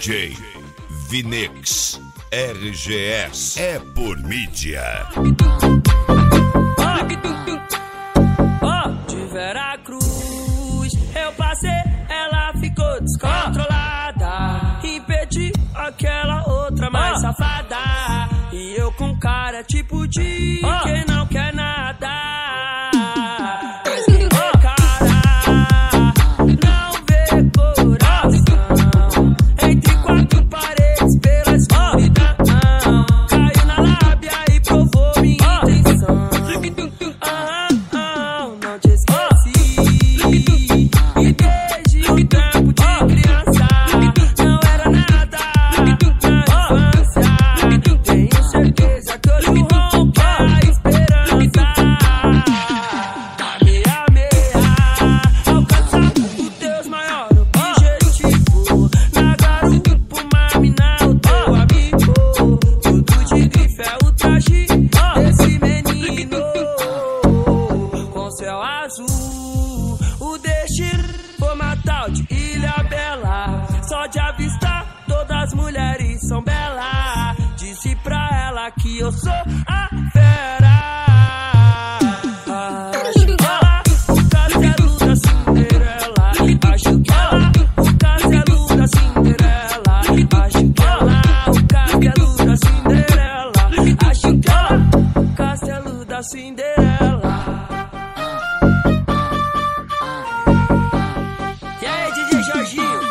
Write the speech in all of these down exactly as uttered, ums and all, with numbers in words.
J Vinix R G S é por mídia. Oh, de Veracruz eu passei, ela ficou descontrolada. Impedi aquela outra mais safada. E eu com cara tipo de quem não quer nada. Só de avistar, todas as mulheres são belas. Disse pra ela que eu sou a fera. Acho que ela, o castelo da Cinderela. Acho que ela, o castelo da Cinderela. Acho que ela, o castelo da Cinderela. Acho que ela, o castelo da Cinderela. E aí, D J Jorginho?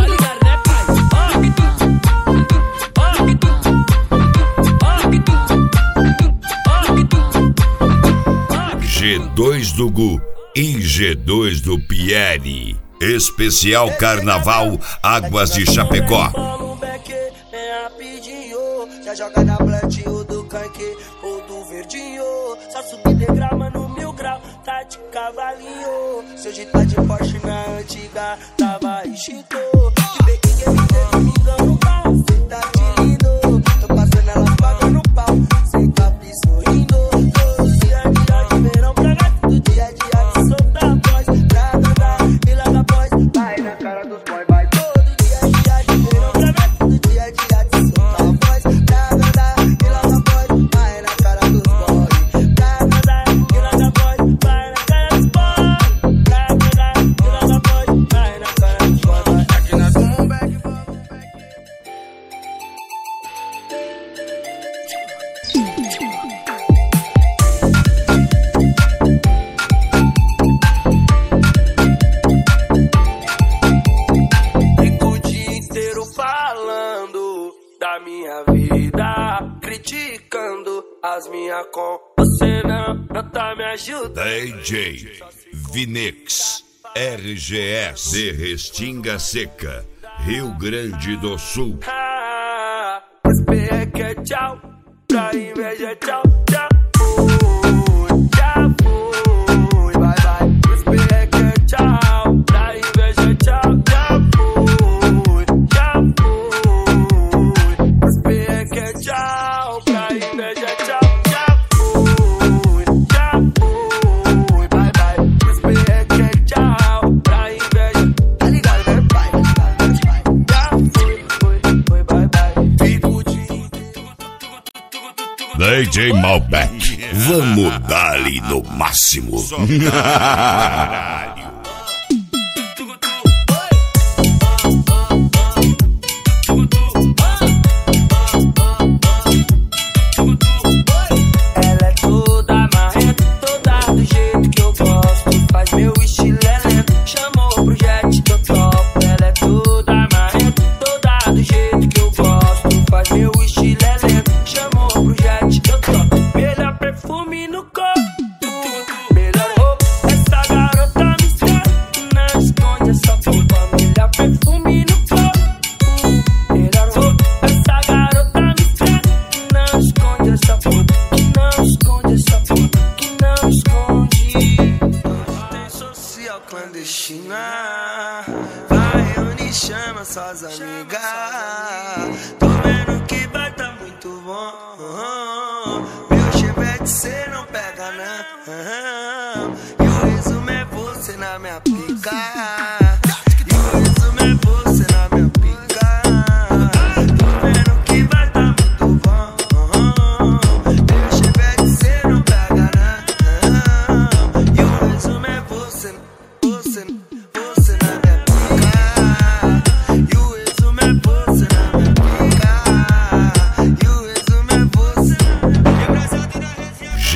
G dois do Gu e G dois do Pierre. Especial Carnaval Águas de Chapecó. É rapidinho, já joga na plantinho do canque ou do verdinho. Só subir degrau, mano, mil grau, tá de cavalinho. Se hoje tá de Porsche na antiga, tava extinto. De bequim que me teve me dando pau, cê tá de lindo. Tô passando ela pagando pau, sem capi sorrindo. Da minha vida, criticando as minhas com você não, não tá me ajudando. D J Vinix R G S de Restinga Seca, Rio Grande do Sul. Ah, S P que é tchau, pra inveja tchau, tchau, fui, tchau, fui, vai, vai. S P que é tchau, pra inveja tchau, tchau, fui, tchau, fui. Tchau, pra inveja, tchau, tchau, fui, tchau, fui, bye, bye. Espera que é tchau, pra inveja, tá ligado, né, pai? Tchau, fui, fui, fui, bye, bye. Fico de... D J Malbec, vamos dar-lhe no máximo. Clandestina, vai reunir, chama suas amigas. Tô vendo que vai tá muito bom. Meu chevette cê não pega não. E o resumo é você na minha pica. E o resumo é você na minha pica.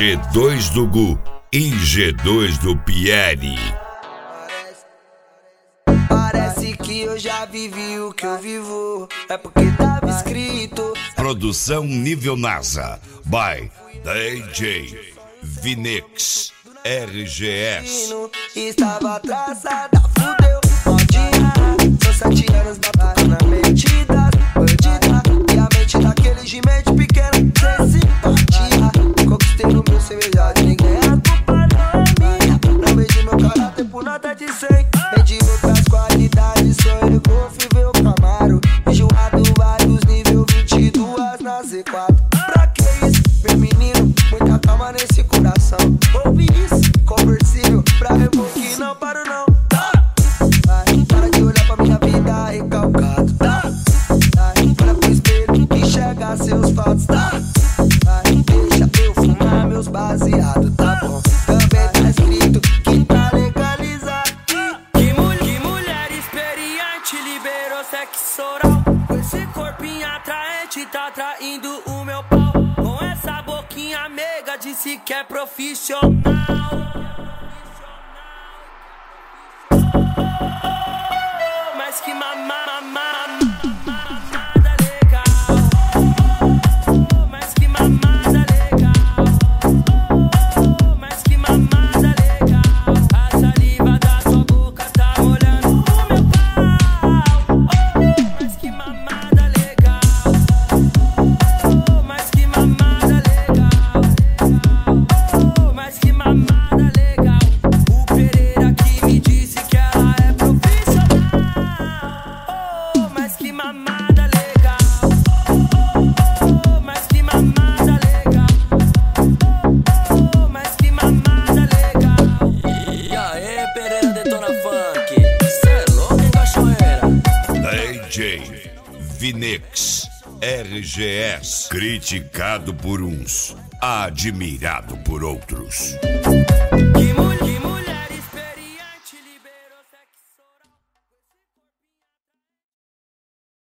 G dois do Gu e G dois do Pierre. Parece que eu já vivi o que eu vivo, é porque tava escrito. Produção nível NASA by D J Vinix R G S. Estava atrasada, fudeu, modinha. São sete anos batucando na mente das bandidas. E a mente daquele de mente pequena sem simpatia. Conquistei no meu cerveja de ninguém, a culpa não é minha. Não vejo meu caráter por nota de cem. Vendi outras qualidades, sonho no Golf e veio o Camaro. Enjoado vários nível vinte e dois na Z quatro. Pra que isso, meu menino? Muita calma nesse coração. Ouvi isso, conversível pra reboque, não paro não. Tá, vai, para de olhar pra minha vida recalcado. Tá, vai, para pro espelho que enxerga seus fatos. Tá, vai, deixa eu fumar meus baseados. Tá bom, também tá escrito que tá legalizado. Que, mul que mulher experiente liberou sexo oral. Com esse corpinho atraente tá traindo o meu pau. Com essa boquinha meiga disse que é profissional. Mas que mamada legal. Mas que mamada legal. Mas que mamada legal. A saliva da sua boca tá molhando o meu pau. Mas que mamada legal. Mas que mamada legal. Mas que mamada legal. O Pereira que me disse que ela é profissional. Mas que mamada legal. Mas que mamada legal. Mas que mamada legal. E aí, Pereira Detona Funk, cê é louco, hein, cachoeira? D J Vinix R G S. Criticado por uns, admirado por outros.